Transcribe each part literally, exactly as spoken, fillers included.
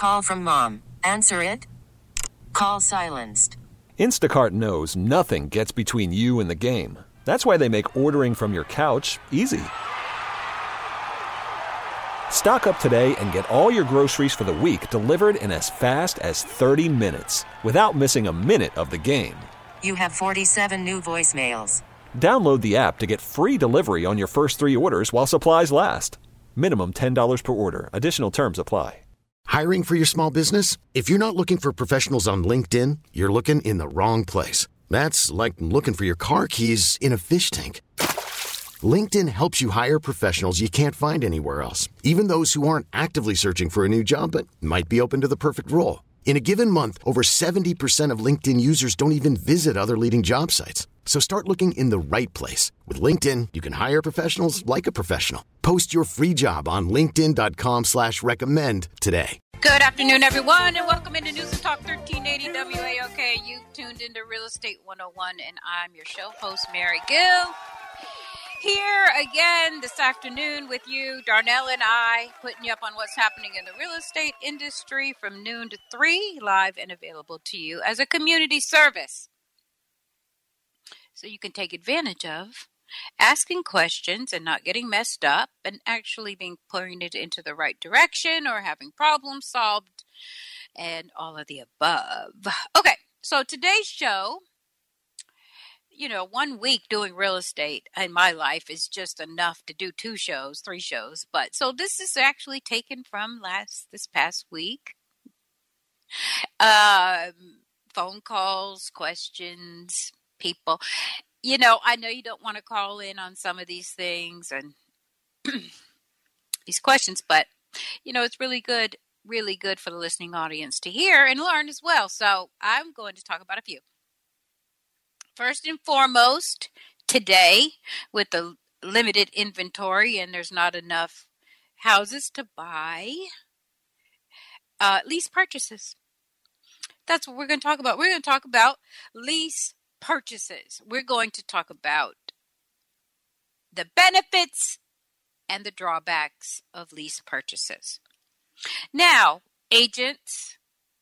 Call from mom. Answer it. Call silenced. Instacart knows nothing gets between you and the game. That's why they make ordering from your couch easy. Stock up today and get all your groceries for the week delivered in as fast as thirty minutes without missing a minute of the game. You have forty-seven new voicemails. Download the app to get free delivery on your first three orders while supplies last. Minimum ten dollars per order. Additional terms apply. Hiring for your small business? If you're not looking for professionals on LinkedIn, you're looking in the wrong place. That's like looking for your car keys in a fish tank. LinkedIn helps you hire professionals you can't find anywhere else, even those who aren't actively searching for a new job but might be open to the perfect role. In a given month, over seventy percent of LinkedIn users don't even visit other leading job sites. So start looking in the right place. With LinkedIn, you can hire professionals like a professional. Post your free job on linkedin.com slash recommend today. Good afternoon, everyone, and welcome into News and Talk thirteen eighty W A O K. You've tuned into Real Estate one oh one, and I'm your show host, Mary Gill. Here again this afternoon with you, Darnell and I, putting you up on what's happening in the real estate industry from noon to three, live and available to you as a community service. So you can take advantage of asking questions and not getting messed up and actually being pointed into the right direction or having problems solved and all of the above. Okay, so today's show, you know, one week doing real estate in my life is just enough to do two shows, three shows. But so this is actually taken from last, this past week. Um, phone calls, questions, people. You know, I know you don't want to call in on some of these things and these questions, but, you know, it's really good, really good for the listening audience to hear and learn as well. So I'm going to talk about a few. First and foremost, today, with the limited inventory and there's not enough houses to buy, uh, lease purchases. That's what we're going to talk about. We're going to talk about lease purchases. We're going to talk about the benefits and the drawbacks of lease purchases. Now, agents,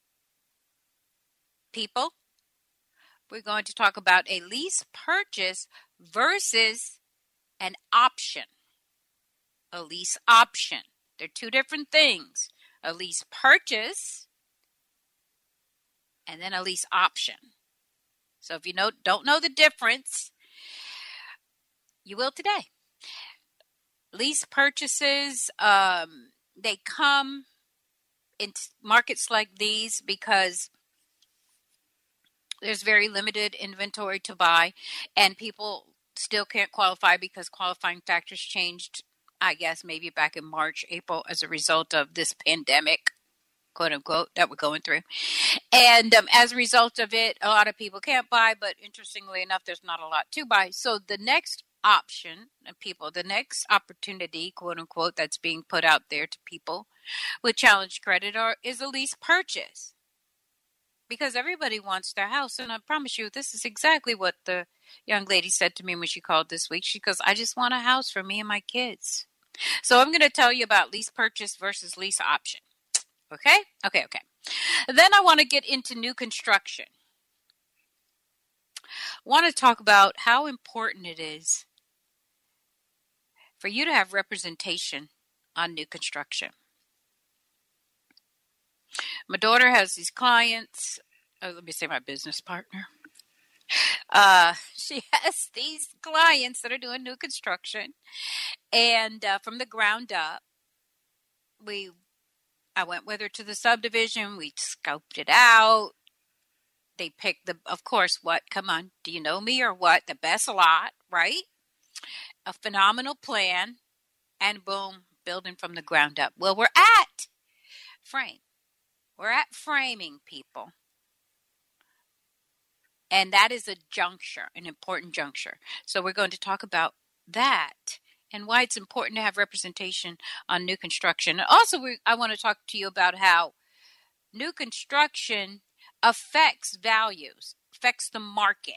people, we're going to talk about a lease purchase versus an option. A lease option. They're two different things. A lease purchase and then a lease option. So if you know, don't know the difference, you will today. Lease purchases, um, they come in markets like these because there's very limited inventory to buy, and people still can't qualify because qualifying factors changed, I guess, maybe back in March, April, as a result of this pandemic, quote unquote, that we're going through. And um, as a result of it, a lot of people can't buy, but interestingly enough, there's not a lot to buy. So the next option, people, the next opportunity, quote unquote, that's being put out there to people with challenged credit are, is a lease purchase. Because everybody wants their house. And I promise you, this is exactly what the young lady said to me when she called this week. She goes, I just want a house for me and my kids. So I'm going to tell you about lease purchase versus lease option. Okay? Okay, okay. Then I want to get into new construction. I want to talk about how important it is for you to have representation on new construction. My daughter has these clients. Oh, let me say my business partner. Uh, she has these clients that are doing new construction, and uh, from the ground up, we. I went with her to the subdivision. We scoped it out. They picked the, of course, what? Come on, do you know me or what? The best lot, right? A phenomenal plan, and boom, building from the ground up. Well, we're at frame. We're at framing, people. And that is a juncture, an important juncture. So we're going to talk about that and why it's important to have representation on new construction. And also, we, I want to talk to you about how new construction affects values, affects the market.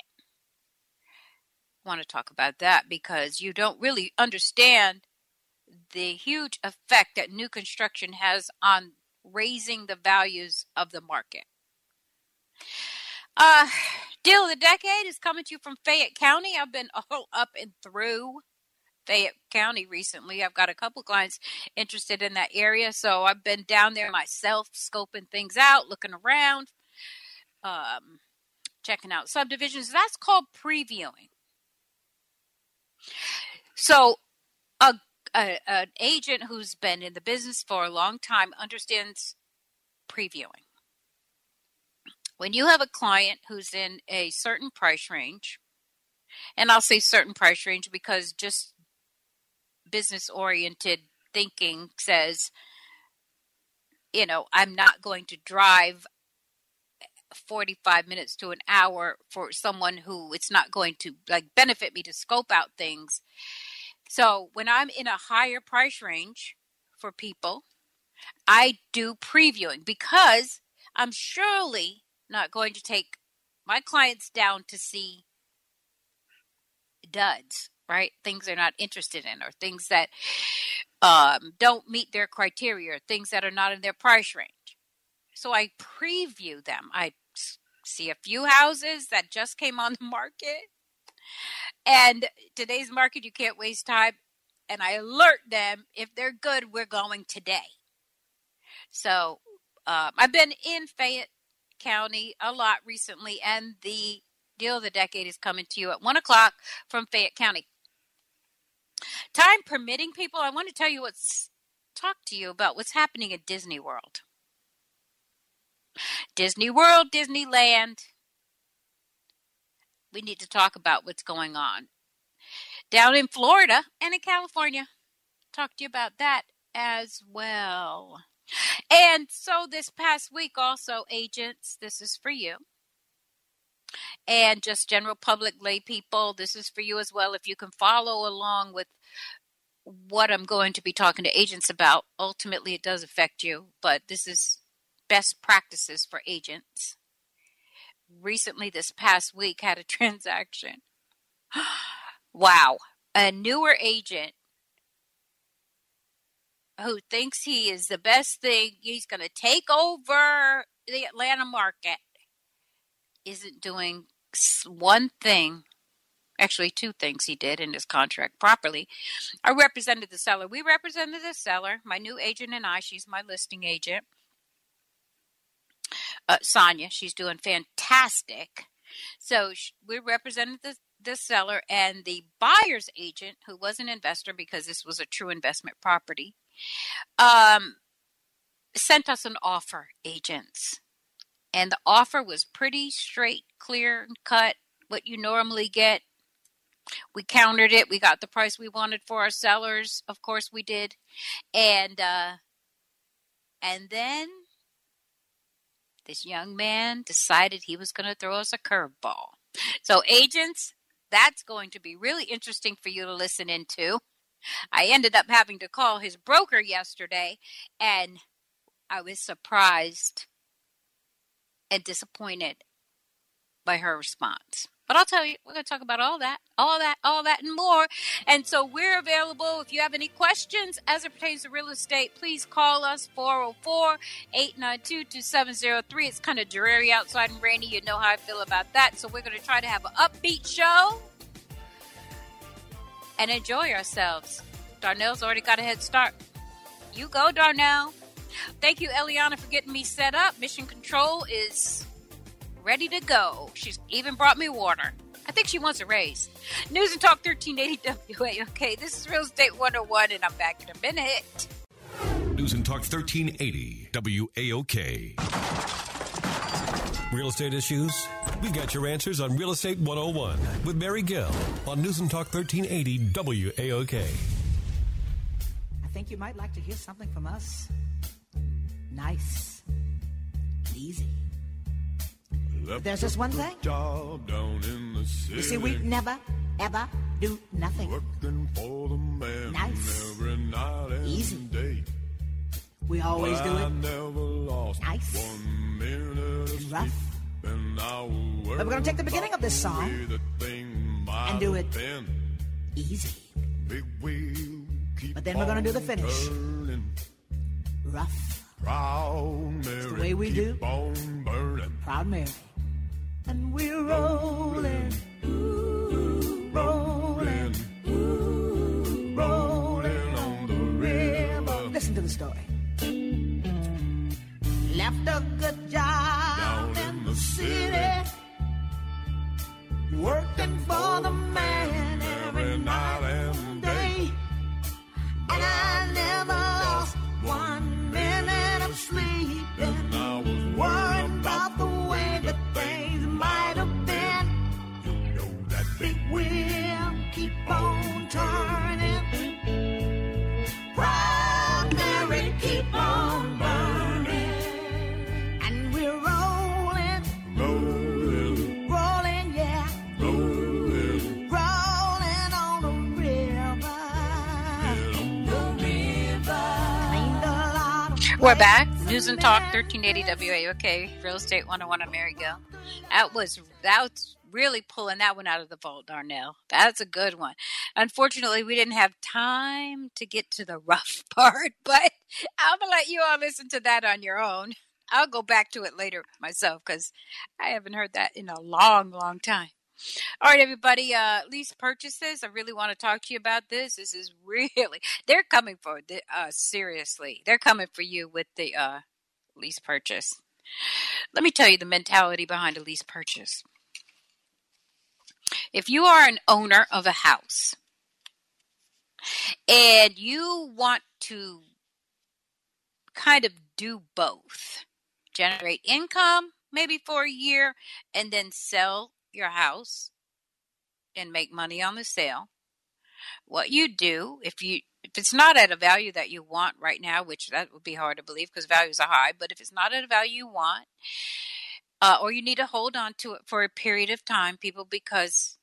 I want to talk about that because you don't really understand the huge effect that new construction has on raising the values of the market. Uh, deal of the decade is coming to you from Fayette County. I've been all up and through Fayette County recently. I've got a couple clients interested in that area, so I've been down there myself, scoping things out, looking around, um, checking out subdivisions. That's called previewing. So a, a an agent who's been in the business for a long time understands previewing. When you have a client who's in a certain price range, and I'll say certain price range because just business-oriented thinking says, you know, I'm not going to drive forty-five minutes to an hour for someone who it's not going to like benefit me to scope out things. So when I'm in a higher price range for people, I do previewing because I'm surely not going to take my clients down to see duds, right? Things they're not interested in or things that um, don't meet their criteria, or things that are not in their price range. So I preview them. I see a few houses that just came on the market. And today's market, you can't waste time. And I alert them, if they're good, we're going today. So um, I've been in Fayette County a lot recently, and the deal of the decade is coming to you at one o'clock from Fayette County. Time permitting, people, I want to tell you what's talk to you about what's happening at Disney World. Disney World, Disneyland. We need to talk about what's going on down in Florida and in California. Talk to you about that as well. And so this past week also, agents, this is for you. And just general public lay people, this is for you as well. If you can follow along with what I'm going to be talking to agents about, ultimately it does affect you, but this is best practices for agents. Recently, this past week, had a transaction. Wow. A newer agent who thinks he is the best thing, he's going to take over the Atlanta market, isn't doing one thing, actually two things he did in his contract properly. I represented the seller. We represented the seller, my new agent and I. She's my listing agent. Uh, Sonia, she's doing fantastic. So sh- we represented the, the seller, and the buyer's agent, who was an investor because this was a true investment property, um, sent us an offer, agents. And the offer was pretty straight, clear, cut, what you normally get. We countered it. We got the price we wanted for our sellers. Of course we did. And, uh, and then this young man decided he was going to throw us a curveball. So agents, that's going to be really interesting for you to listen into. I ended up having to call his broker yesterday, and I was surprised and disappointed by her response. But I'll tell you, we're going to talk about all that, all that, all that, and more. And so we're available. If you have any questions as it pertains to real estate, please call us, four oh four, eight nine two, two seven oh three. It's kind of dreary outside and rainy. You know how I feel about that. So we're going to try to have an upbeat show and enjoy ourselves. Darnell's already got a head start. You go, Darnell. Thank you, Eliana, for getting me set up. Mission Control is ready to go. She's even brought me water. I think she wants a raise. News and Talk thirteen eighty W A O K. This is Real Estate one oh one, and I'm back in a minute. News and Talk thirteen eighty W A O K. Real estate issues? We got your answers on Real Estate one oh one with Mary Gill on News and Talk thirteen eighty W A O K. I think you might like to hear something from us. Nice. Easy. But there's just one thing. Job down in the city. You see, we never, ever do nothing. Working for the man Nice. every night and Easy. day. We always But do I it never lost Nice. one minute of rough. sleep. And I will But we're gonna take the beginning of this song and do it been. easy. Big wheel keep But then we're gonna do the on finish. turning. Rough. Proud Mary, the way we keep do. on burning. Proud Mary. And we're rolling, ooh, rolling, ooh, rolling on the river. Listen to the story. Left a good job Down in the city, working for the man every night and day. And I never lost one minute of sleep. And I was worrying about the way that things might have been. You know that Big wheel keep on turning. Proud Mary keep on burning. And we're rolling, rolling, rolling, yeah, rolling, rolling on the river. The river. Cleaned a lot of We're back. plates News and Talk, thirteen eighty W A O K, Real Estate one oh one. I'm Mary Gill. That was, that was really pulling that one out of the vault, Darnell. That's a good one. Unfortunately, we didn't have time to get to the rough part, but I'm going to let you all listen to that on your own. I'll go back to it later myself because I haven't heard that in a long, long time. All right, everybody, uh, lease purchases. I really want to talk to you about this. This is really, they're coming for the, uh, seriously. They're coming for you with the uh, lease purchase. Let me tell you the mentality behind a lease purchase. If you are an owner of a house and you want to kind of do both, generate income maybe for a year and then sell your house and make money on the sale, what you do, if you if it's not at a value that you want right now, which that would be hard to believe because values are high, but if it's not at a value you want, uh, or you need to hold on to it for a period of time, people, because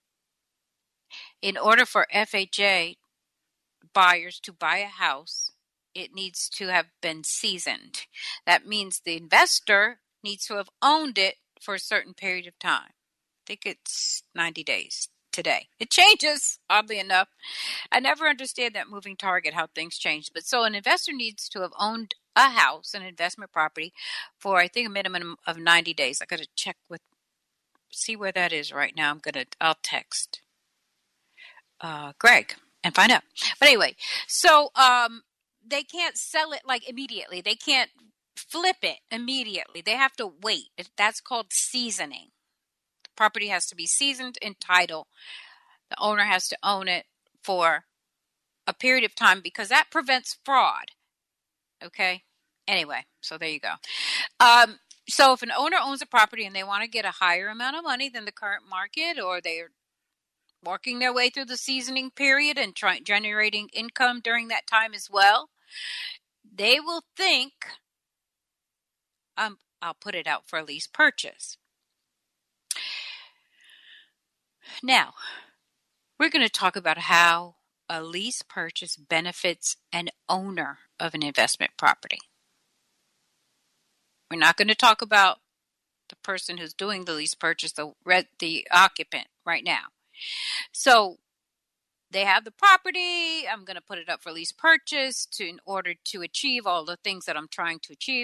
in order for F H A buyers to buy a house, it needs to have been seasoned. That means the investor needs to have owned it for a certain period of time. I think it's ninety days today. It changes, oddly enough. I never understand that moving target, how things change. But so an investor needs to have owned a house, an investment property, for I think a minimum of ninety days. I got to check with, see where that is right now. I'm going to, I'll text uh, Greg and find out. But anyway, so um, they can't sell it like immediately. They can't flip it immediately. They have to wait. That's called seasoning. The property has to be seasoned in title. The owner has to own it for a period of time because that prevents fraud. Okay? Anyway, so there you go. Um, so if an owner owns a property and they want to get a higher amount of money than the current market, or they're working their way through the seasoning period and trying generating income during that time as well, they will think, um, I'll put it out for a lease purchase. Now, we're going to talk about how a lease purchase benefits an owner of an investment property. We're not going to talk about the person who's doing the lease purchase, the the occupant right now. So they have the property. I'm going to put it up for lease purchase to in order to achieve all the things that I'm trying to achieve.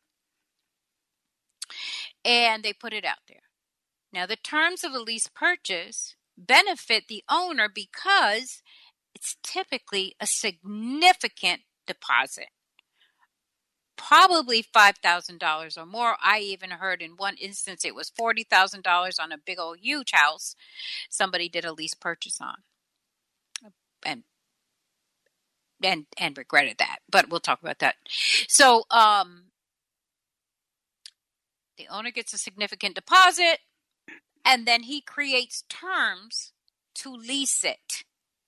And they put it out there. Now, the terms of a lease purchase benefit the owner because it's typically a significant deposit. Probably five thousand dollars or more. I even heard in one instance it was forty thousand dollars on a big old huge house somebody did a lease purchase on. And and and regretted that. But we'll talk about that. So um, the owner gets a significant deposit and then he creates terms to lease it.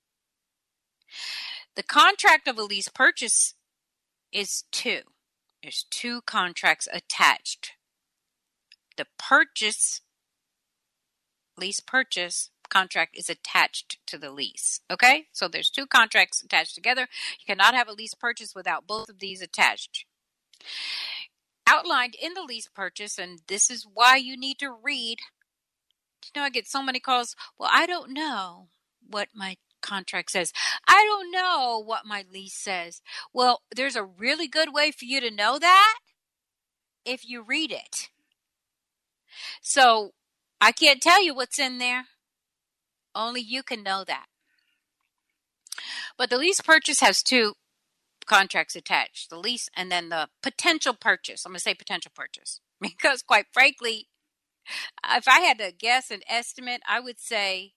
The contract of a lease purchase is two. There's two contracts attached. The purchase, lease purchase contract is attached to the lease. Okay? So there's two contracts attached together. You cannot have a lease purchase without both of these attached. Outlined in the lease purchase, and this is why you need to read. You know, I get so many calls. Well, I don't know what my contract says. I don't know what my lease says. Well, there's a really good way for you to know that if you read it. So I can't tell you what's in there. Only you can know that. But the lease purchase has two contracts attached, the lease and then the potential purchase. I'm going to say potential purchase because quite frankly, if I had to guess an estimate, I would say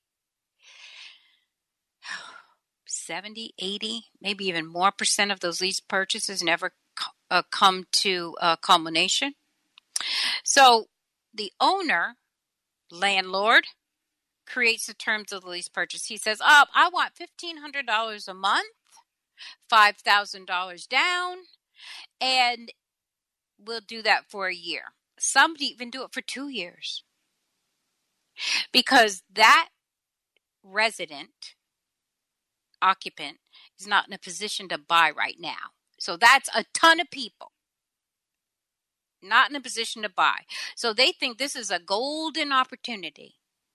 seventy, eighty, maybe even more percent of those lease purchases never uh, come to uh, culmination. So the owner, landlord, creates the terms of the lease purchase. He says, oh, I want fifteen hundred dollars a month, five thousand dollars down, and we'll do that for a year. Some even do it for two years. Because that resident, occupant, is not in a position to buy right now. So that's a ton of people not in a position to buy. So they think this is a golden opportunity.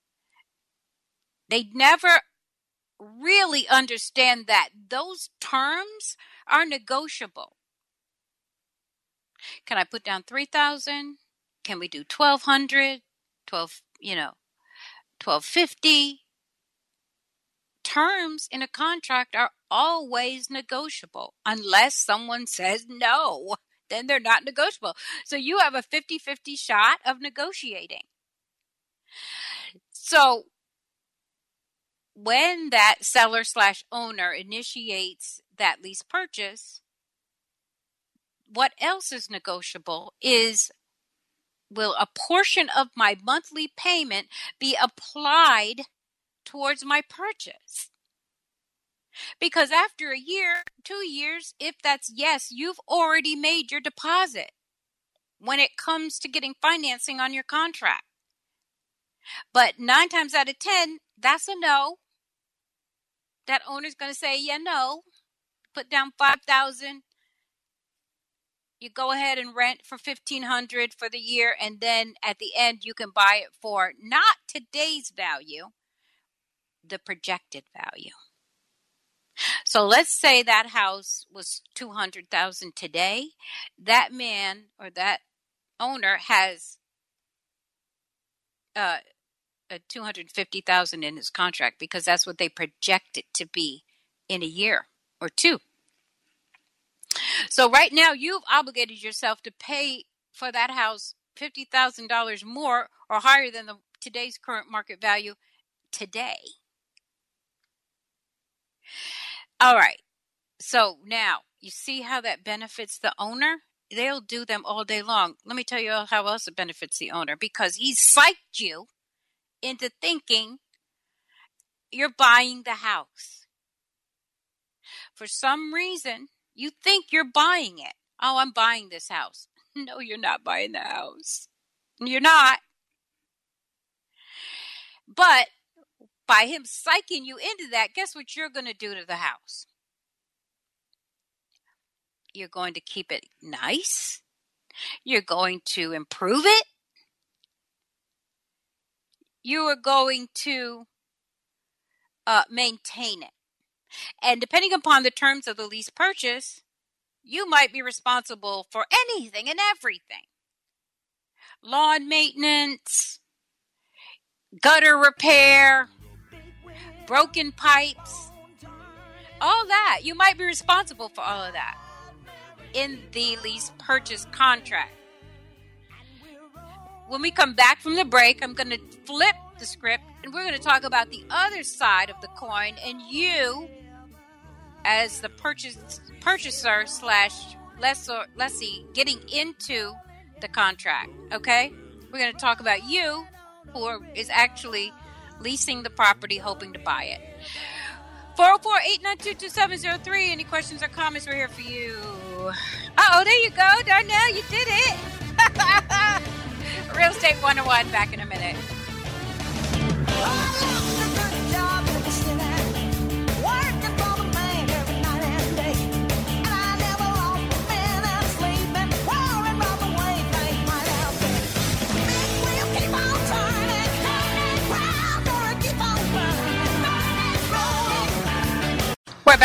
They never really understand that those terms are negotiable. Can I put down three thousand? Can we do twelve hundred? twelve, you know, twelve fifty? Terms in a contract are always negotiable unless someone says no. Then they're not negotiable. So you have a fifty-fifty shot of negotiating. So when that seller slash owner initiates that lease purchase, what else is negotiable is, will a portion of my monthly payment be applied towards my purchase? Because after a year, two years, if that's yes, you've already made your deposit when it comes to getting financing on your contract. But nine times out of ten, that's a no. That owner's going to say, yeah, no. Put down five thousand dollars. You go ahead and rent for fifteen hundred dollars for the year, and then at the end you can buy it for not today's value, the projected value. So let's say that house was two hundred thousand dollars today. That man or that owner has uh, a two hundred fifty thousand dollars in his contract because that's what they project it to be in a year or two. So right now you've obligated yourself to pay for that house fifty thousand dollars more or higher than the today's current market value today. All right. So now you see how that benefits the owner? They'll do them all day long. Let me tell you how else it benefits the owner, because he psyched you into thinking you're buying the house. For some reason, you think you're buying it. Oh, I'm buying this house. No, you're not buying the house. You're not. But by him psyching you into that, guess what you're going to do to the house? You're going to keep it nice. You're going to improve it. You are going to uh, maintain it. And depending upon the terms of the lease purchase, you might be responsible for anything and everything. Lawn maintenance, gutter repair, broken pipes, all that. You might be responsible for all of that in the lease purchase contract. When we come back from the break, I'm going to flip the script and we're going to talk about the other side of the coin, and you as the purchase, purchaser slash lessor, lessee getting into the contract. Okay? We're going to talk about you who are, is actually leasing the property, hoping to buy it. four oh four, eight nine two, two seven oh three. Any questions or comments? We're here for you. Uh-oh, there you go. Darnell, you did it. Real Estate one oh one, back in a minute.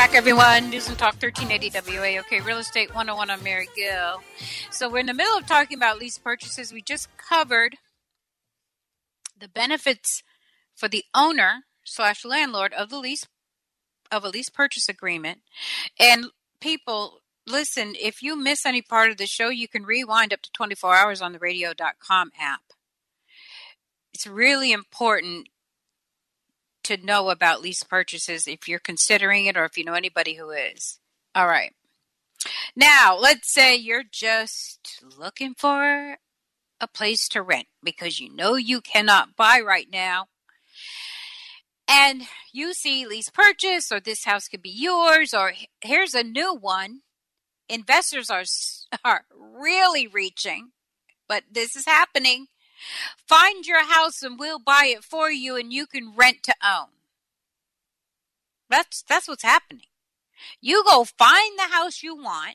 back, everyone. News and Talk thirteen eighty W A O K Real Estate one oh one. I'm Mary Gill. So we're in the middle of talking about lease purchases. We just covered the benefits for the owner slash landlord of the lease of a lease purchase agreement. And people, listen, if you miss any part of the show, you can rewind up to twenty-four hours on the radio dot com app. It's really important to know about lease purchases if you're considering it or if you know anybody who is. All right. Now, let's say you're just looking for a place to rent because you know you cannot buy right now. And you see lease purchase, or this house could be yours, or here's a new one. Investors are, are really reaching, but this is happening. Find your house and we'll buy it for you and you can rent to own. That's that's what's happening. You go find the house you want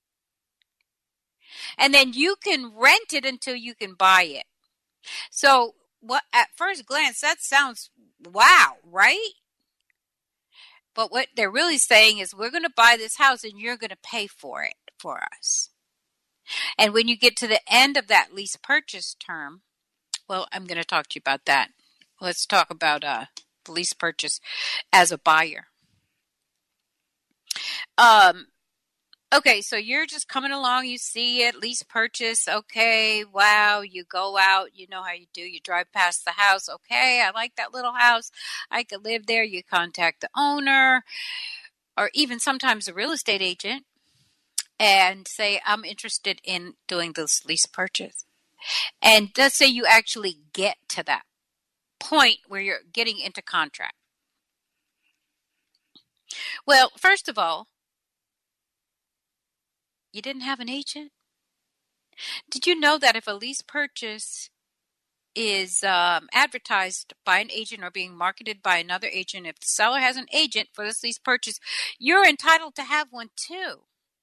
and then you can rent it until you can buy it. So what at first glance that sounds wow, right? But what they're really saying is we're going to buy this house and you're going to pay for it for us. And when you get to the end of that lease purchase term, well, I'm going to talk to you about that. Let's talk about uh, the lease purchase as a buyer. Um, okay, so you're just coming along, you see it, lease purchase, okay, wow, you go out, you know how you do, you drive past the house, okay, I like that little house, I could live there, you contact the owner, or even sometimes a real estate agent, and say, I'm interested in doing this lease purchase. And let's say you actually get to that point where you're getting into contract. Well, first of all, you didn't have an agent? Did you know that if a lease purchase is um, advertised by an agent or being marketed by another agent, if the seller has an agent for this lease purchase, you're entitled to have one too.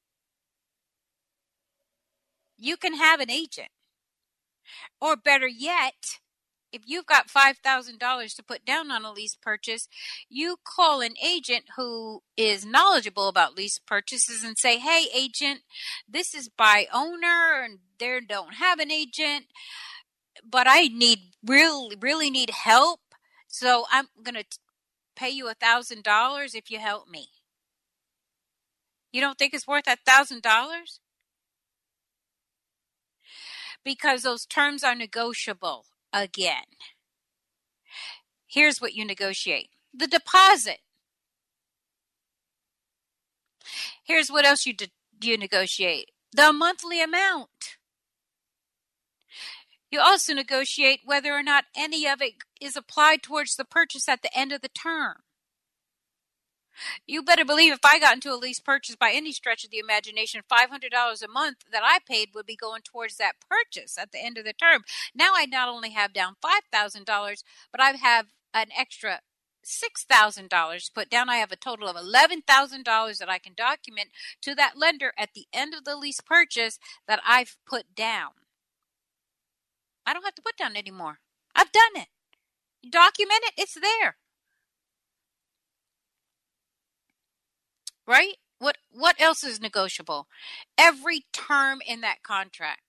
You can have an agent. Or better yet, if you've got five thousand dollars to put down on a lease purchase, you call an agent who is knowledgeable about lease purchases and say, hey, agent, this is by owner and they don't have an agent, but I need really, really need help. So I'm going to pay you one thousand dollars if you help me. You don't think it's worth one thousand dollars? Because those terms are negotiable again. Here's what you negotiate. The deposit. Here's what else you de- you negotiate. The monthly amount. You also negotiate whether or not any of it is applied towards the purchase at the end of the term. You better believe if I got into a lease purchase by any stretch of the imagination, five hundred dollars a month that I paid would be going towards that purchase at the end of the term. Now I not only have down five thousand dollars, but I have an extra six thousand dollars put down. I have a total of eleven thousand dollars that I can document to that lender at the end of the lease purchase that I've put down. I don't have to put down anymore. I've done it. You document it, it's there. Right? What what else is negotiable? Every term in that contract.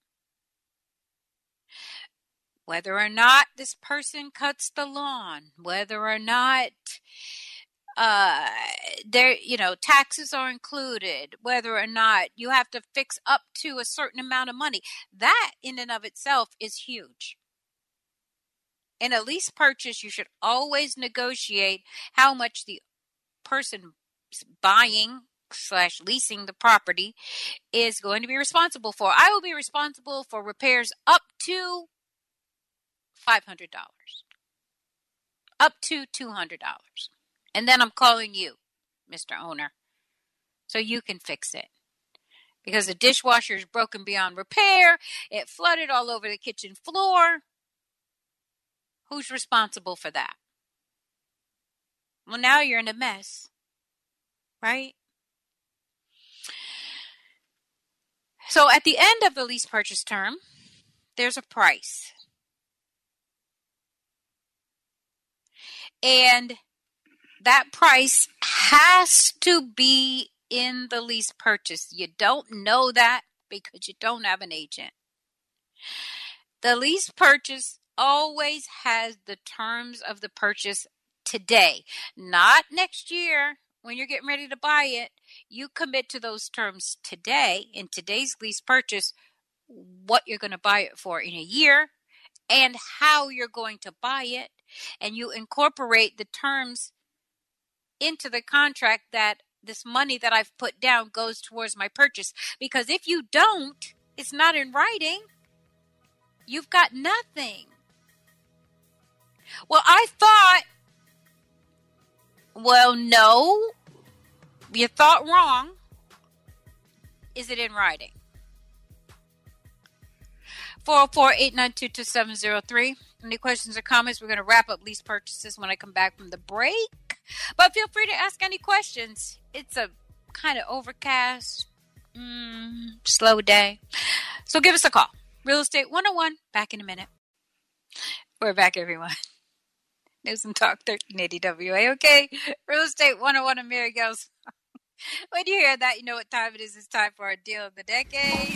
Whether or not this person cuts the lawn, whether or not uh there you know taxes are included, whether or not you have to fix up to a certain amount of money. That in and of itself is huge. In a lease purchase, you should always negotiate how much the person buying slash leasing the property is going to be responsible for. I will be responsible for repairs up to five hundred dollars. Up to two hundred dollars. And then I'm calling you, Mister Owner, so you can fix it. Because the dishwasher is broken beyond repair. It flooded all over the kitchen floor. Who's responsible for that? Well, now you're in a mess. Right? So at the end of the lease purchase term, there's a price. And that price has to be in the lease purchase. You don't know that because you don't have an agent. The lease purchase always has the terms of the purchase today, not next year when you're getting ready to buy it. You commit to those terms today in today's lease purchase, what you're going to buy it for in a year and how you're going to buy it. And you incorporate the terms into the contract that this money that I've put down goes towards my purchase. Because if you don't, it's not in writing. You've got nothing. Well, I thought, well, no, you thought wrong. Is it in writing? four oh four, eight nine two, two seven zero three. Any questions or comments? We're going to wrap up lease purchases when I come back from the break. But feel free to ask any questions. It's a kind of overcast, mm, slow day. So give us a call. Real Estate one oh one. Back in a minute. We're back, everyone. News and Talk thirteen eighty W A. Okay. Real Estate one oh one and Mary Goes. When you hear that, you know what time it is. It's time for our deal of the decade.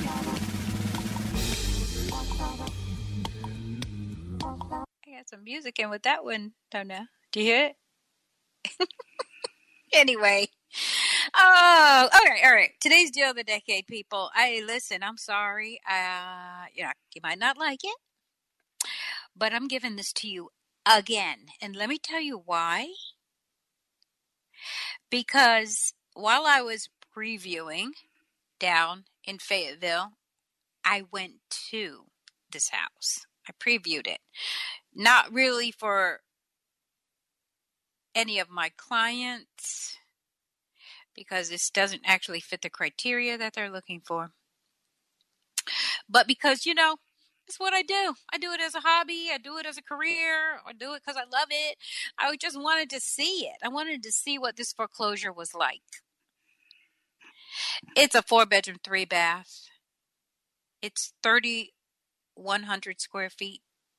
I got some music in with that one. Don't know. Do you hear it? Anyway. Oh, all right, all right. Today's deal of the decade, people. I listen, I'm sorry. Uh, you know, you might not like it, but I'm giving this to you again. And let me tell you why. Because while I was previewing down in Fayetteville, I went to this house. I previewed it. Not really for any of my clients, because this doesn't actually fit the criteria that they're looking for. But because, you know, it's what I do. I do it as a hobby. I do it as a career. I do it because I love it. I just wanted to see it. I wanted to see what this foreclosure was like. It's a four-bedroom, three-bath. It's thirty-one hundred square feet.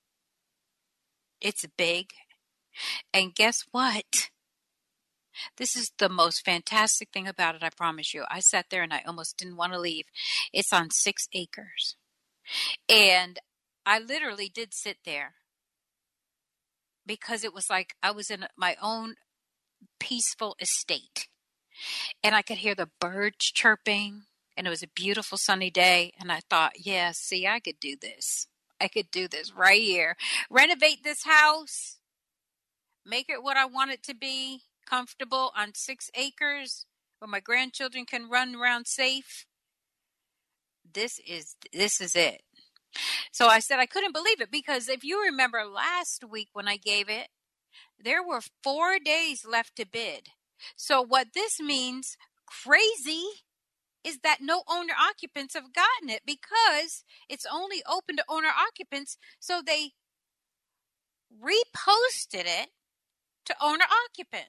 It's big. And guess what? This is the most fantastic thing about it, I promise you. I sat there and I almost didn't want to leave. It's on six acres. And I literally did sit there because it was like I was in my own peaceful estate. And I could hear the birds chirping. And it was a beautiful sunny day. And I thought, yeah, see, I could do this. I could do this right here. Renovate this house. Make it what I want it to be. Comfortable on six acres where my grandchildren can run around safe. This is this is it. So I said I couldn't believe it because if you remember last week when I gave it, there were four days left to bid. So what this means, crazy, is that no owner occupants have gotten it because it's only open to owner occupants. So they reposted it to owner occupants.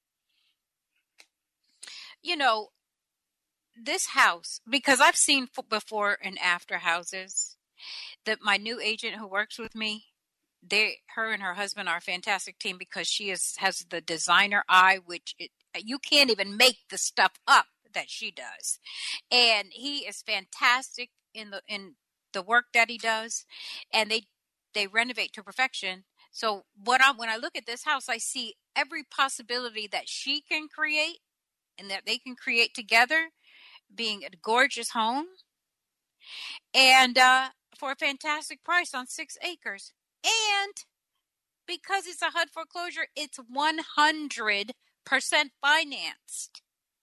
You know, this house, because I've seen before and after houses, that my new agent who works with me, they, her and her husband are a fantastic team because she is has the designer eye, which it, you can't even make the stuff up that she does. And he is fantastic in the in the work that he does, and they they renovate to perfection. So what I when I look at this house, I see every possibility that she can create and that they can create together, being a gorgeous home, and uh, for a fantastic price on six acres. And because it's a H U D foreclosure, it's one hundred percent financed.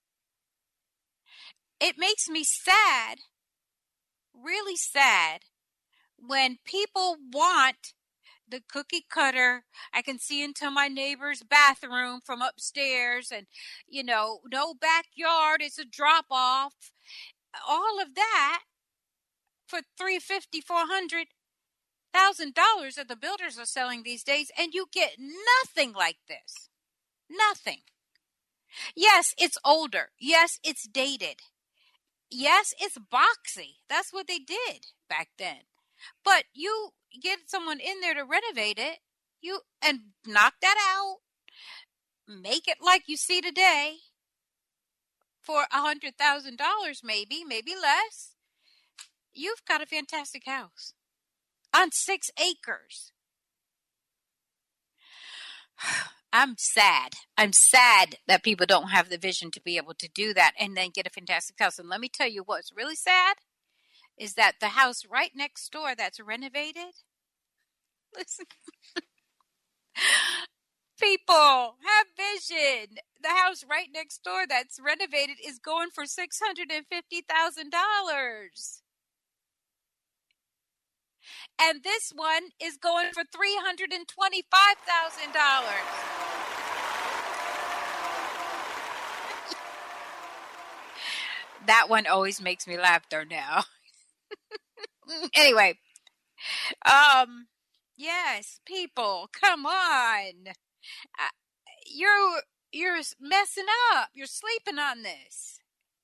It makes me sad, really sad, when people want the cookie cutter. I can see into my neighbor's bathroom from upstairs and, you know, no backyard. It's a drop off. All of that for three hundred fifty thousand dollars, four hundred thousand dollars that the builders are selling these days. And you get nothing like this. Nothing. Yes, it's older. Yes, it's dated. Yes, it's boxy. That's what they did back then. But you get someone in there to renovate it, you and knock that out, make it like you see today for a hundred thousand dollars, maybe, maybe less. You've got a fantastic house on six acres. I'm sad. I'm sad that people don't have the vision to be able to do that and then get a fantastic house. And let me tell you what's really sad is that the house right next door that's renovated, listen, people have vision. The house right next door that's renovated is going for six hundred fifty thousand dollars. And this one is going for three hundred twenty-five thousand dollars. That one always makes me laugh though now. Anyway, um, yes, people, come on. Uh, you're you're messing up. You're sleeping on this.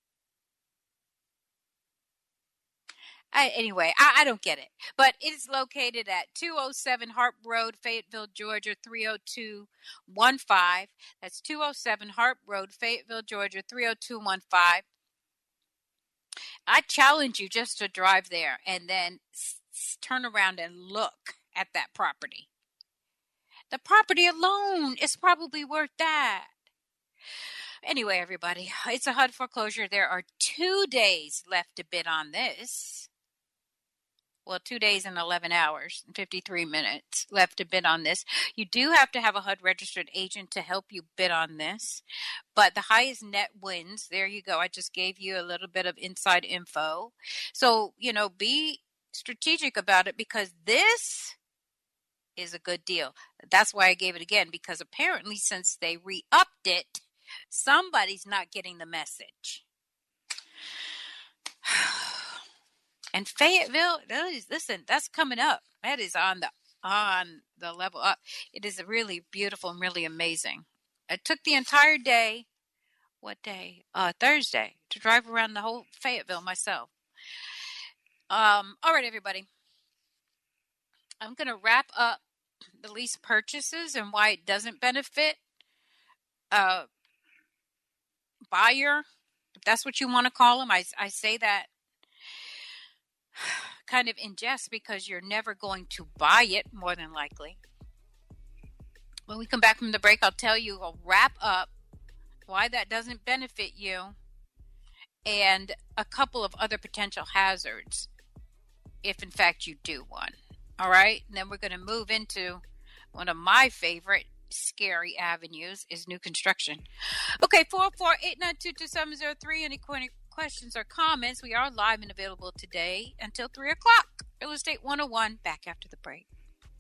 I, anyway, I, I don't get it. But it is located at two oh seven Harp Road, Fayetteville, Georgia, three oh two one five. That's two oh seven Harp Road, Fayetteville, Georgia, three oh two one five. I challenge you just to drive there and then s- s- turn around and look at that property. The property alone is probably worth that. Anyway, everybody, it's a H U D foreclosure. There are two days left to bid on this. Well, two days and eleven hours and fifty-three minutes left to bid on this. You do have to have a H U D registered agent to help you bid on this. But the highest net wins. There you go. I just gave you a little bit of inside info. So, you know, be strategic about it because this is a good deal. That's why I gave it again, because apparently since they re-upped it, somebody's not getting the message. And Fayetteville, that is, listen, that's coming up. That is on the on the level up. It is really beautiful and really amazing. It took the entire day, what day? Uh, Thursday, to drive around the whole Fayetteville myself. Um, all right, everybody. I'm going to wrap up the lease purchases and why it doesn't benefit uh, buyer, if that's what you want to call them. I, I say that kind of in jest because you're never going to buy it, more than likely. When we come back from the break, I'll tell you, I'll wrap up why that doesn't benefit you and a couple of other potential hazards if, in fact, you do one. All right? And then we're going to move into one of my favorite scary avenues is new construction. Okay, four oh four, eight nine two, two seven oh three. Any questions or comments? We are live and available today until three o'clock. Real Estate one oh one, back after the break.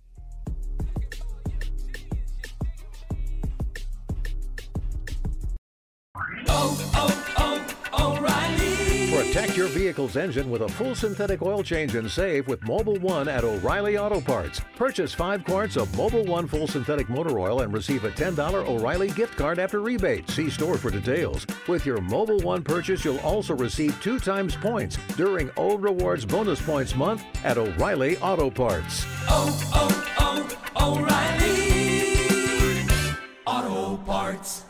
Oh, oh, oh, O'Reilly. Protect your vehicle's engine with a full synthetic oil change and save with Mobil one at O'Reilly Auto Parts. Purchase five quarts of Mobil one full synthetic motor oil and receive a ten dollars O'Reilly gift card after rebate. See store for details. With your Mobil one purchase, you'll also receive two times points during O Rewards Bonus Points Month at O'Reilly Auto Parts. Oh, oh, oh, O'Reilly Auto Parts.